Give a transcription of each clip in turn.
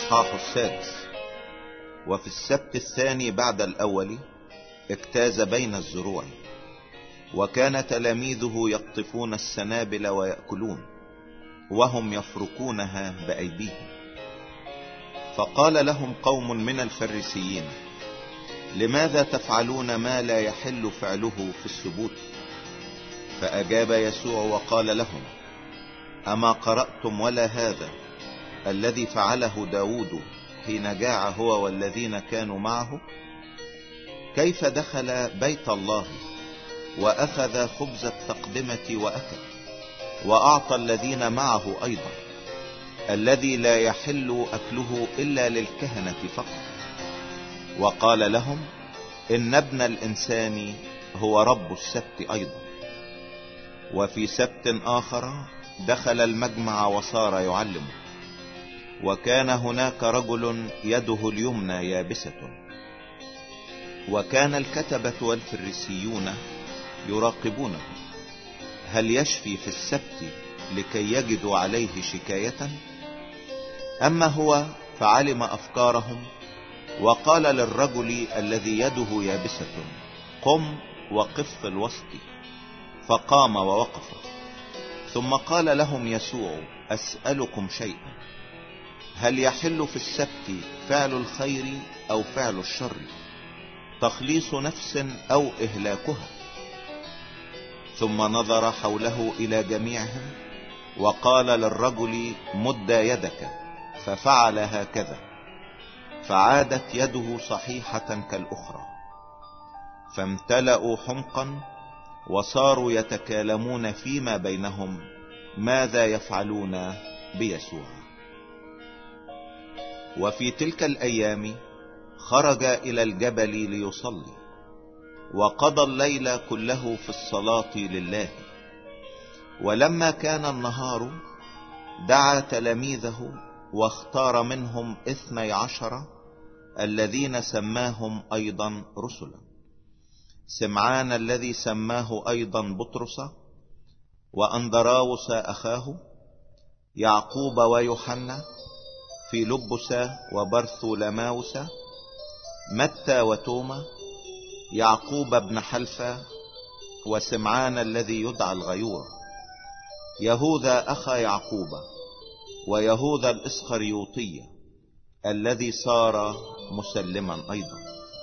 الإصحاح 6. وفي السبت الثاني بعد الأول اجتاز بين الزروع، وكان تلاميذه يقطفون السنابل ويأكلون وهم يفركونها بأيديهم. فقال لهم قوم من الفريسيين: لماذا تفعلون ما لا يحل فعله في السبوت؟ فأجاب يسوع وقال لهم: أما قرأتم ولا هذا الذي فعله داود حين جاع هو والذين كانوا معه؟ كيف دخل بيت الله وأخذ خبز التقدمة وأكل، وأعطى الذين معه أيضا، الذي لا يحل أكله إلا للكهنة فقط. وقال لهم: إن ابن الإنسان هو رب السبت أيضا. وفي سبت آخر دخل المجمع وصار يعلم، وكان هناك رجل يده اليمنى يابسة. وكان الكتبة والفريسيون يراقبونه هل يشفي في السبت لكي يجدوا عليه شكاية. أما هو فعلم أفكارهم، وقال للرجل الذي يده يابسة: قم وقف في الوسط. فقام ووقف. ثم قال لهم يسوع: أسألكم شيئا، هل يحل في السبت فعل الخير أو فعل الشر، تخليص نفس أو إهلاكها؟ ثم نظر حوله إلى جميعهم وقال للرجل: مد يدك. ففعل هكذا، فعادت يده صحيحة كالأخرى. فامتلأوا حمقا وصاروا يتكالمون فيما بينهم ماذا يفعلون بيسوع. وفي تلك الأيام خرج إلى الجبل ليصلي، وقضى الليل كله في الصلاة لله. ولما كان النهار دعا تلاميذه واختار منهم 12 الذين سماهم أيضا رسلا: سمعان الذي سماه أيضا بطرس، وأندراوس أخاه، يعقوب ويوحنا، فيلبس وبرثولماوس، متى وتوما، يعقوب بن حلفة، وسمعان الذي يدعى الغيور، يهوذا أخا يعقوب، ويهوذا الإسخريوطي الذي صار مسلما أيضا.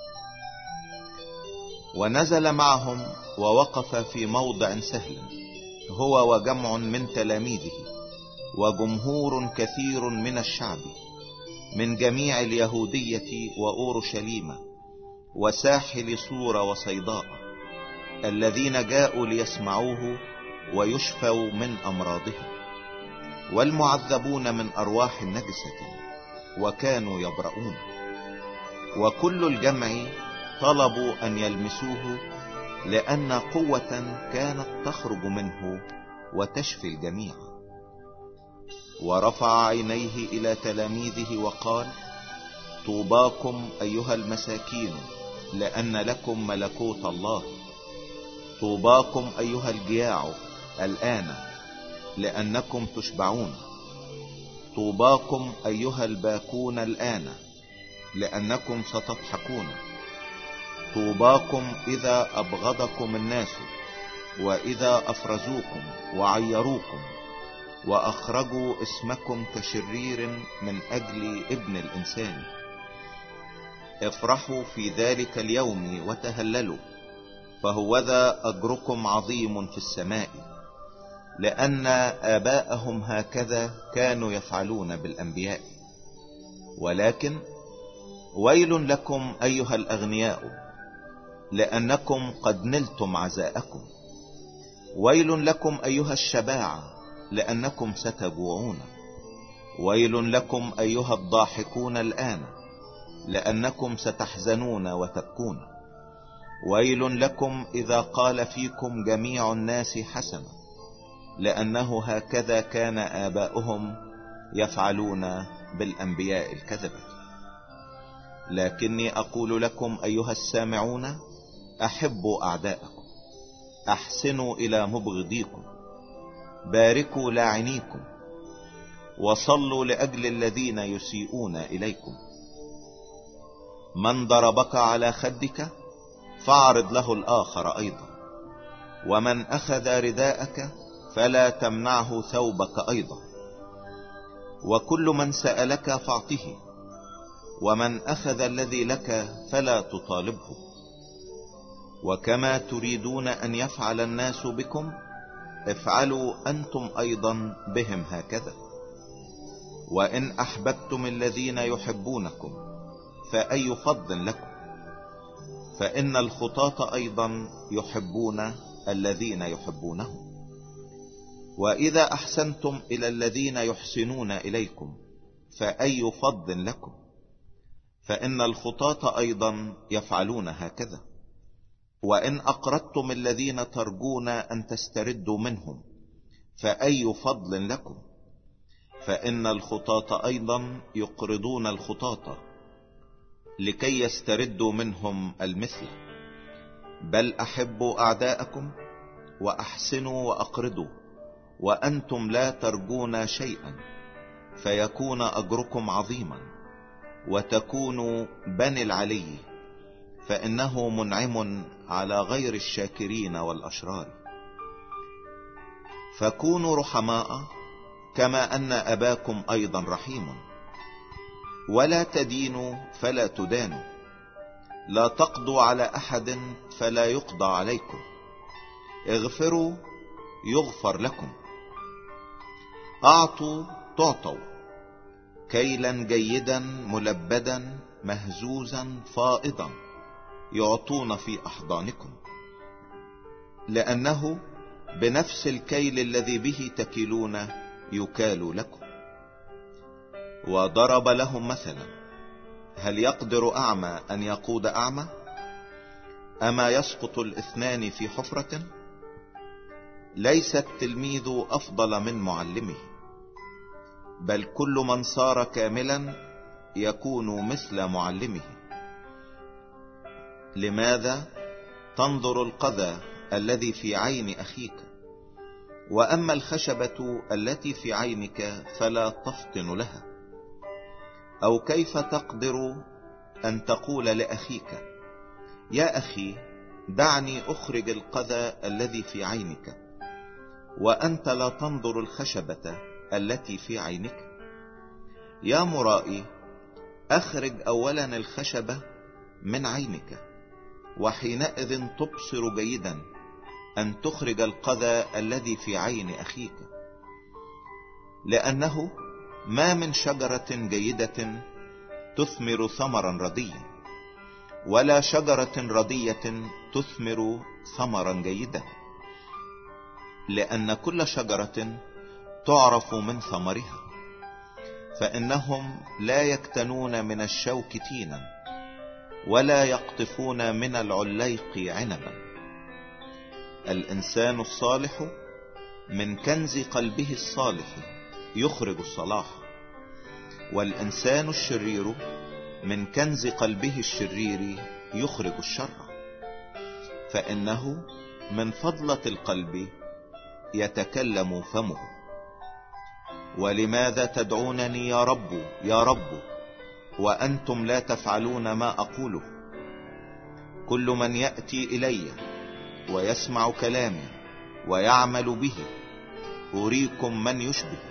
ونزل معهم ووقف في موضع سهل هو وجمع من تلاميذه وجمهور كثير من الشعب من جميع اليهودية وأورشليم وساحل صور وصيداء، الذين جاءوا ليسمعوه ويشفوا من أمراضهم، والمعذبون من أرواح النجسة وكانوا يبرؤون. وكل الجمع طلبوا أن يلمسوه، لأن قوة كانت تخرج منه وتشفي الجميع. ورفع عينيه إلى تلاميذه وقال: طوباكم أيها المساكين، لأن لكم ملكوت الله. طوباكم أيها الجياع الآن، لأنكم تشبعون. طوباكم أيها الباكون الآن، لأنكم ستضحكون. طوباكم إذا أبغضكم الناس، وإذا أفرزوكم وعيروكم وأخرجوا اسمكم كشرير من أجل ابن الإنسان. افرحوا في ذلك اليوم وتهللوا، فهوذا أجركم عظيم في السماء، لأن آباءهم هكذا كانوا يفعلون بالأنبياء. ولكن ويل لكم أيها الأغنياء، لأنكم قد نلتم عزاءكم. ويل لكم أيها الشباعة، لأنكم ستجوعون. ويل لكم أيها الضاحكون الآن، لأنكم ستحزنون وتبكون. ويل لكم إذا قال فيكم جميع الناس حسنا، لأنه هكذا كان آباؤهم يفعلون بالأنبياء الكذبة. لكني أقول لكم أيها السامعون: أحبوا أعداءكم، أحسنوا إلى مبغضيكم، باركوا لاعنيكم، وصلوا لأجل الذين يسيئون إليكم. من ضربك على خدك فاعرض له الآخر أيضا، ومن أخذ رداءك فلا تمنعه ثوبك أيضا. وكل من سألك فاعطه، ومن أخذ الذي لك فلا تطالبه. وكما تريدون أن يفعل الناس بكم افعلوا أنتم أيضا بهم هكذا. وإن أحببتم الذين يحبونكم فأي فضل لكم، فإن الخطاة أيضا يحبون الذين يحبونهم. وإذا أحسنتم إلى الذين يحسنون إليكم فأي فضل لكم، فإن الخطاة أيضا يفعلون هكذا. وإن أقرضتم الذين ترجون أن تستردوا منهم فأي فضل لكم، فإن الخطاة أيضا يقرضون الخطاة لكي يستردوا منهم المثل. بل أحبوا أعداءكم وأحسنوا وأقرضوا وأنتم لا ترجون شيئا، فيكون أجركم عظيما وتكونوا بني العلي، فإنه منعم على غير الشاكرين والأشرار. فكونوا رحماء كما أن أباكم أيضا رحيم. ولا تدينوا فلا تدانوا، لا تقضوا على أحد فلا يقضى عليكم، اغفروا يغفر لكم، أعطوا تعطوا، كيلا جيدا ملبدا مهزوزا فائضا يعطون في أحضانكم، لأنه بنفس الكيل الذي به تكيلون يكال لكم. وضرب لهم مثلا: هل يقدر أعمى أن يقود أعمى؟ أما يسقط الاثنان في حفرة؟ ليس التلميذ أفضل من معلمه، بل كل من صار كاملا يكون مثل معلمه. لماذا تنظر القذى الذي في عين أخيك، وأما الخشبة التي في عينك فلا تفطن لها؟ أو كيف تقدر أن تقول لأخيك: يا أخي دعني أخرج القذى الذي في عينك، وأنت لا تنظر الخشبة التي في عينك؟ يا مرائي، أخرج أولا الخشبة من عينك، وحينئذ تبصر جيدا أن تخرج القذى الذي في عين أخيك. لأنه ما من شجرة جيدة تثمر ثمرا رديا، ولا شجرة ردية تثمر ثمرا جيدا، لأن كل شجرة تعرف من ثمرها. فإنهم لا يكتنون من الشوك تينا، ولا يقطفون من العليق عنبا. الإنسان الصالح من كنز قلبه الصالح يخرج الصلاح، والإنسان الشرير من كنز قلبه الشرير يخرج الشر. فإنه من فضلة القلب يتكلم فمه. ولماذا تدعونني يا رب يا رب وأنتم لا تفعلون ما أقوله؟ كل من يأتي إلي ويسمع كلامي ويعمل به أريكم من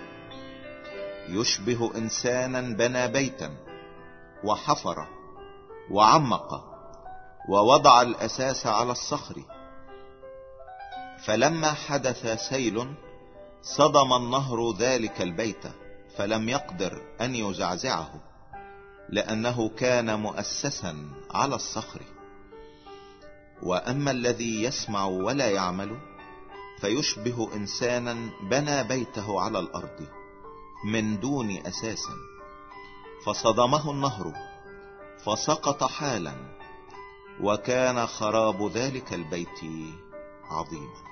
يشبه إنسانا بنى بيتا وحفر وعمق ووضع الأساس على الصخر، فلما حدث سيل صدم النهر ذلك البيت، فلم يقدر أن يزعزعه، لأنه كان مؤسسا على الصخر. وأما الذي يسمع ولا يعمل فيشبه إنسانا بنى بيته على الأرض من دون أساس، فصدمه النهر فسقط حالا، وكان خراب ذلك البيت عظيما.